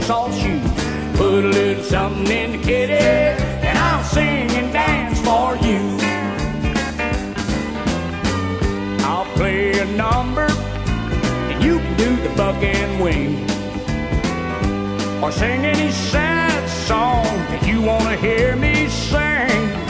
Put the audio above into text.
soft shoe. Put a little something in the kitty, and I'll sing and dance for you. I'll play a number, and you can do the buck and wing, or sing any sad song that you want to hear me sing.